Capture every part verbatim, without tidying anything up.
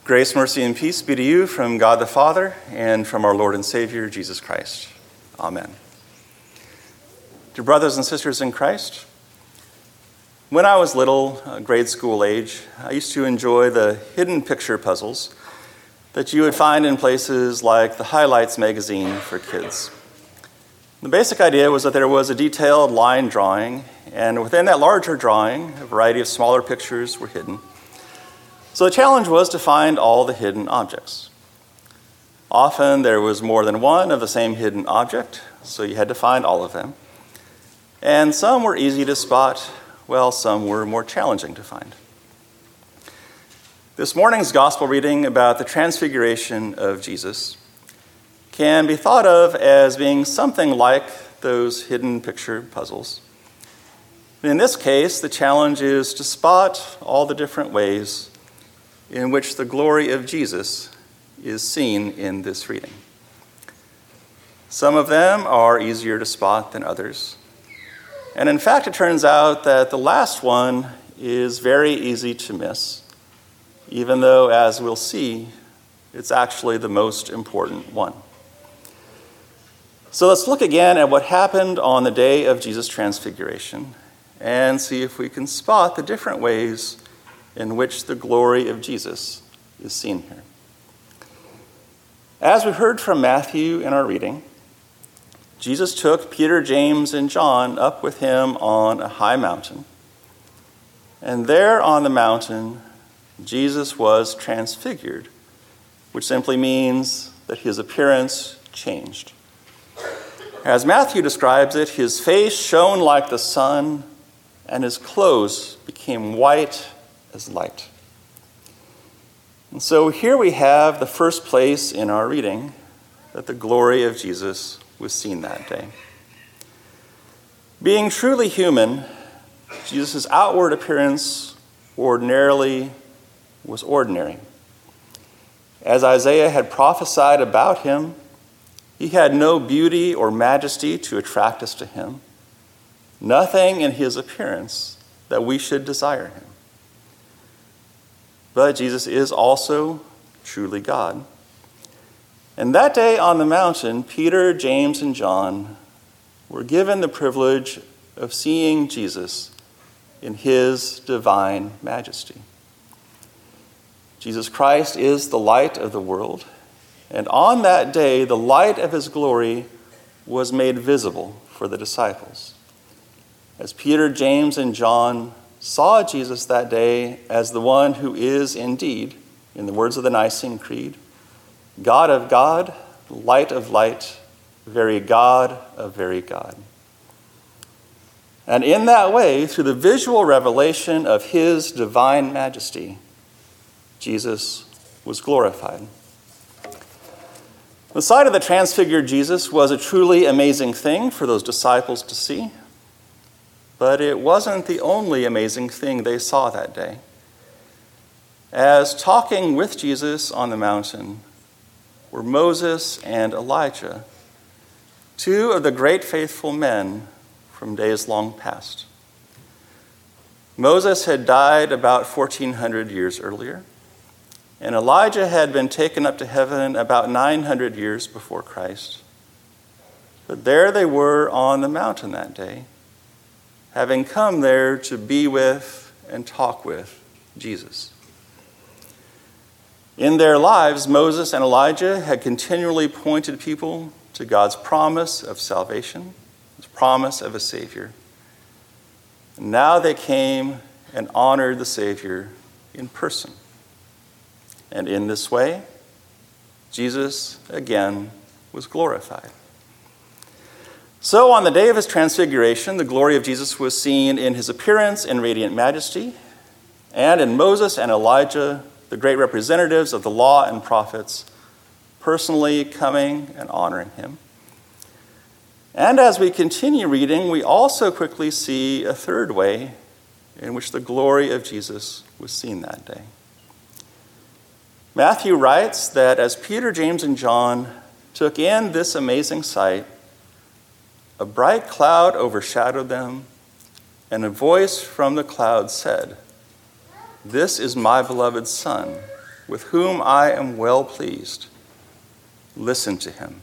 Grace, mercy, and peace be to you from God the Father and from our Lord and Savior, Jesus Christ. Amen. Dear brothers and sisters in Christ, when I was little, uh, grade school age, I used to enjoy the hidden picture puzzles that you would find in places like the Highlights magazine for kids. The basic idea was that there was a detailed line drawing, and within that larger drawing, a variety of smaller pictures were hidden. So the challenge was to find all the hidden objects. Often there was more than one of the same hidden object, so you had to find all of them. And some were easy to spot, while some were more challenging to find. This morning's gospel reading about the transfiguration of Jesus can be thought of as being something like those hidden picture puzzles. In this case, the challenge is to spot all the different ways in which the glory of Jesus is seen in this reading. Some of them are easier to spot than others. And in fact, it turns out that the last one is very easy to miss, even though, as we'll see, it's actually the most important one. So let's look again at what happened on the day of Jesus' transfiguration and see if we can spot the different ways in which the glory of Jesus is seen here. As we heard from Matthew in our reading, Jesus took Peter, James, and John up with him on a high mountain. And there on the mountain, Jesus was transfigured, which simply means that his appearance changed. As Matthew describes it, his face shone like the sun, and his clothes became white as light. And so here we have the first place in our reading that the glory of Jesus was seen that day. Being truly human, Jesus' outward appearance ordinarily was ordinary. As Isaiah had prophesied about him, he had no beauty or majesty to attract us to him, nothing in his appearance that we should desire him. But Jesus is also truly God. And that day on the mountain, Peter, James, and John were given the privilege of seeing Jesus in his divine majesty. Jesus Christ is the light of the world, and on that day, the light of his glory was made visible for the disciples. As Peter, James, and John saw Jesus that day as the one who is indeed, in the words of the Nicene Creed, God of God, light of light, very God of very God. And in that way, through the visual revelation of his divine majesty, Jesus was glorified. The sight of the transfigured Jesus was a truly amazing thing for those disciples to see. But it wasn't the only amazing thing they saw that day. As talking with Jesus on the mountain were Moses and Elijah, two of the great faithful men from days long past. Moses had died about fourteen hundred years earlier, and Elijah had been taken up to heaven about nine hundred years before Christ. But there they were on the mountain that day, having come there to be with and talk with Jesus. In their lives, Moses and Elijah had continually pointed people to God's promise of salvation, his promise of a Savior. And now they came and honored the Savior in person. And in this way, Jesus again was glorified. So on the day of his transfiguration, the glory of Jesus was seen in his appearance in radiant majesty, and in Moses and Elijah, the great representatives of the law and prophets, personally coming and honoring him. And as we continue reading, we also quickly see a third way in which the glory of Jesus was seen that day. Matthew writes that as Peter, James, and John took in this amazing sight, a bright cloud overshadowed them, and a voice from the cloud said, "This is my beloved Son, with whom I am well pleased. Listen to him."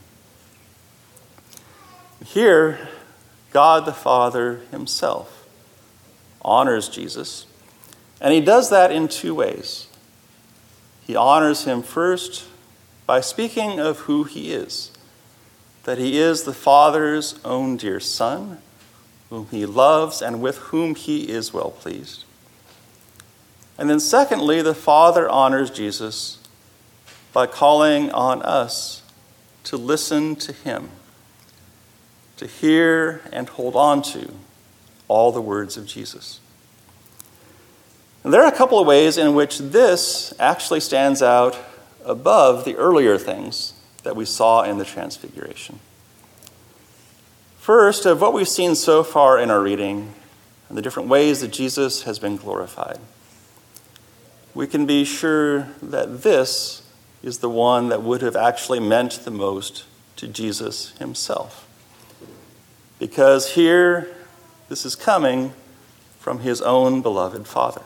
Here, God the Father himself honors Jesus, and he does that in two ways. He honors him first by speaking of who he is, that he is the Father's own dear Son, whom he loves and with whom he is well pleased. And then secondly, the Father honors Jesus by calling on us to listen to him, to hear and hold on to all the words of Jesus. And there are a couple of ways in which this actually stands out above the earlier things that we saw in the Transfiguration. First, of what we've seen so far in our reading and the different ways that Jesus has been glorified, we can be sure that this is the one that would have actually meant the most to Jesus himself. Because here, this is coming from his own beloved Father.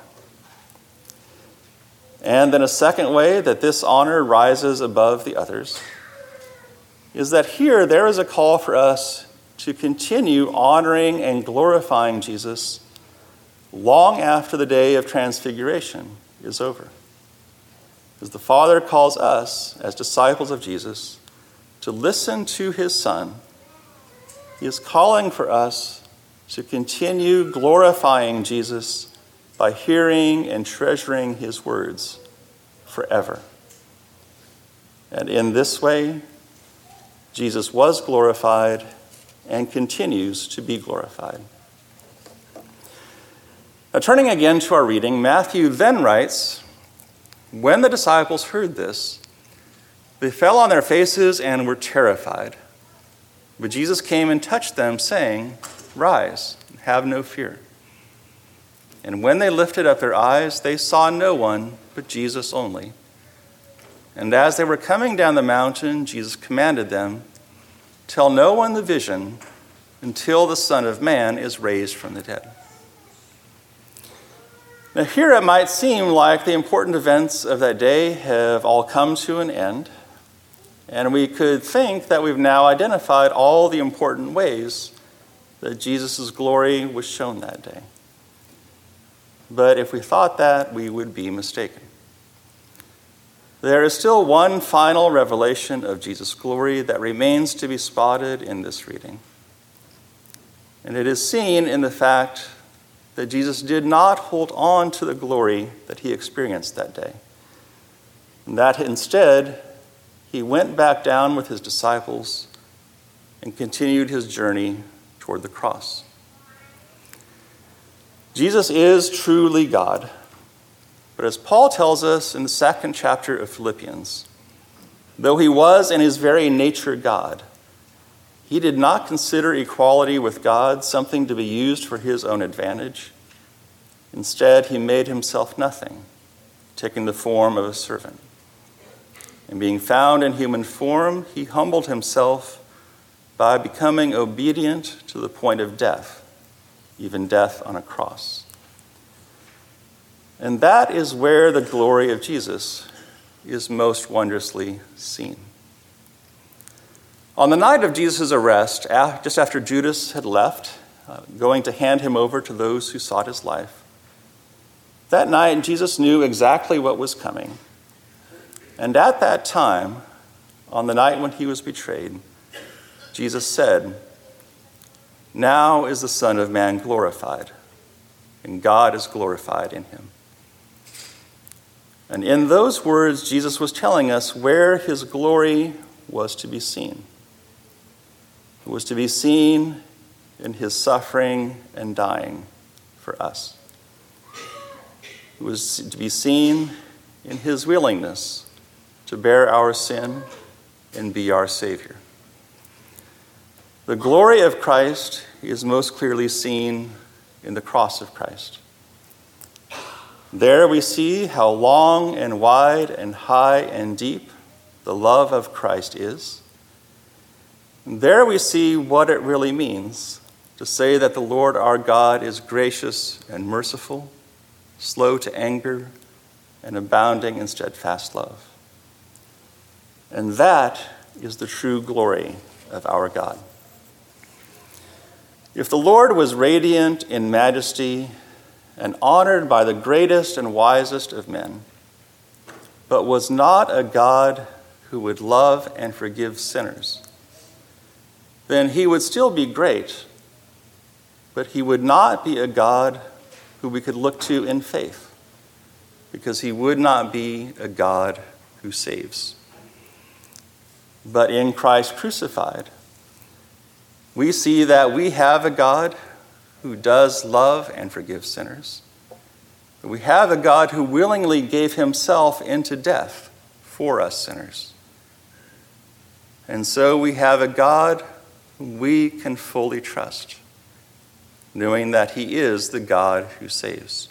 And then a second way that this honor rises above the others is that here there is a call for us to continue honoring and glorifying Jesus long after the day of transfiguration is over. As the Father calls us, as disciples of Jesus, to listen to his Son, he is calling for us to continue glorifying Jesus by hearing and treasuring his words forever. And in this way, Jesus was glorified and continues to be glorified. Now, turning again to our reading, Matthew then writes, "When the disciples heard this, they fell on their faces and were terrified. But Jesus came and touched them, saying, 'Rise, have no fear.' And when they lifted up their eyes, they saw no one but Jesus only. And as they were coming down the mountain, Jesus commanded them, 'Tell no one the vision until the Son of Man is raised from the dead.'" Now here it might seem like the important events of that day have all come to an end, and we could think that we've now identified all the important ways that Jesus' glory was shown that day. But if we thought that, we would be mistaken. There is still one final revelation of Jesus' glory that remains to be spotted in this reading. And it is seen in the fact that Jesus did not hold on to the glory that he experienced that day. And that instead, he went back down with his disciples and continued his journey toward the cross. Jesus is truly God, but as Paul tells us in the second chapter of Philippians, though he was in his very nature God, he did not consider equality with God something to be used for his own advantage. Instead, he made himself nothing, taking the form of a servant. And being found in human form, he humbled himself by becoming obedient to the point of death, even death on a cross. And that is where the glory of Jesus is most wondrously seen. On the night of Jesus' arrest, just after Judas had left, uh, going to hand him over to those who sought his life, that night Jesus knew exactly what was coming. And at that time, on the night when he was betrayed, Jesus said, "Now is the Son of Man glorified, and God is glorified in him." And in those words, Jesus was telling us where his glory was to be seen. It was to be seen in his suffering and dying for us. It was to be seen in his willingness to bear our sin and be our Savior. The glory of Christ is most clearly seen in the cross of Christ. There we see how long and wide and high and deep the love of Christ is. And there we see what it really means to say that the Lord our God is gracious and merciful, slow to anger, and abounding in steadfast love. And that is the true glory of our God. If the Lord was radiant in majesty and honored by the greatest and wisest of men, but was not a God who would love and forgive sinners, then he would still be great, but he would not be a God who we could look to in faith, because he would not be a God who saves. But in Christ crucified, we see that we have a God who does love and forgive sinners. We have a God who willingly gave himself into death for us sinners. And so we have a God whom we can fully trust, knowing that he is the God who saves.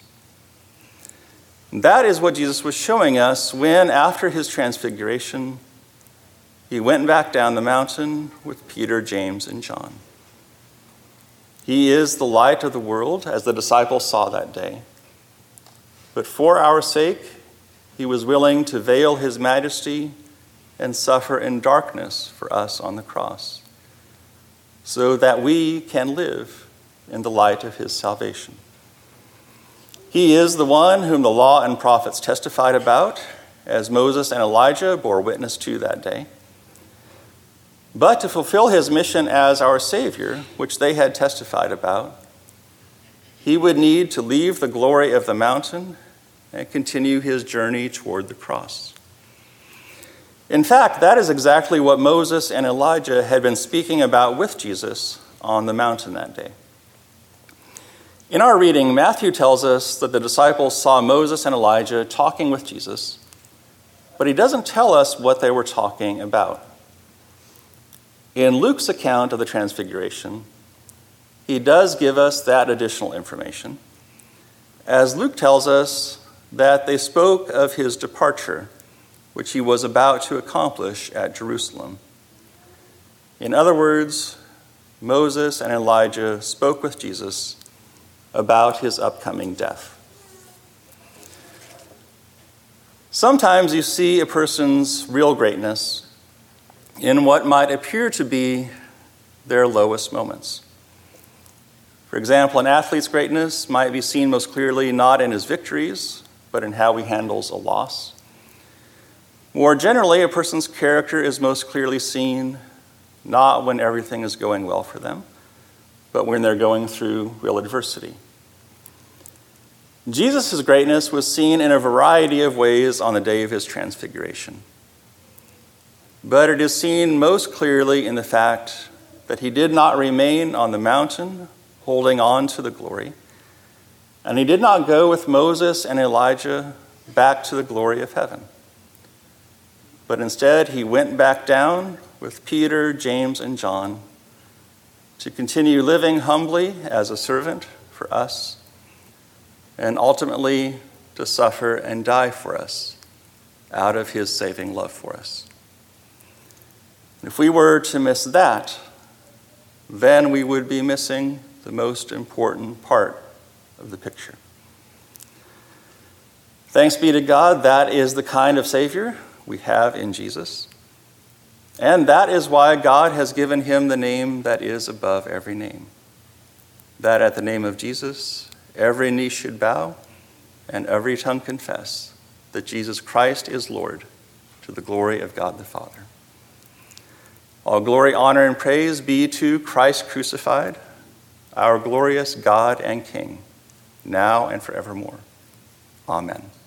And that is what Jesus was showing us when, after his transfiguration, he went back down the mountain with Peter, James, and John. He is the light of the world, as the disciples saw that day. But for our sake, he was willing to veil his majesty and suffer in darkness for us on the cross, so that we can live in the light of his salvation. He is the one whom the law and prophets testified about, as Moses and Elijah bore witness to that day. But to fulfill his mission as our Savior, which they had testified about, he would need to leave the glory of the mountain and continue his journey toward the cross. In fact, that is exactly what Moses and Elijah had been speaking about with Jesus on the mountain that day. In our reading, Matthew tells us that the disciples saw Moses and Elijah talking with Jesus, but he doesn't tell us what they were talking about. In Luke's account of the Transfiguration, he does give us that additional information, as Luke tells us that they spoke of his departure, which he was about to accomplish at Jerusalem. In other words, Moses and Elijah spoke with Jesus about his upcoming death. Sometimes you see a person's real greatness in what might appear to be their lowest moments. For example, an athlete's greatness might be seen most clearly not in his victories, but in how he handles a loss. More generally, a person's character is most clearly seen not when everything is going well for them, but when they're going through real adversity. Jesus' greatness was seen in a variety of ways on the day of his transfiguration. But it is seen most clearly in the fact that he did not remain on the mountain holding on to the glory, and he did not go with Moses and Elijah back to the glory of heaven. But instead, he went back down with Peter, James, and John to continue living humbly as a servant for us, and ultimately to suffer and die for us out of his saving love for us. If we were to miss that, then we would be missing the most important part of the picture. Thanks be to God, that is the kind of Savior we have in Jesus. And that is why God has given him the name that is above every name. That at the name of Jesus, every knee should bow and every tongue confess that Jesus Christ is Lord, to the glory of God the Father. All glory, honor, and praise be to Christ crucified, our glorious God and King, now and forevermore. Amen.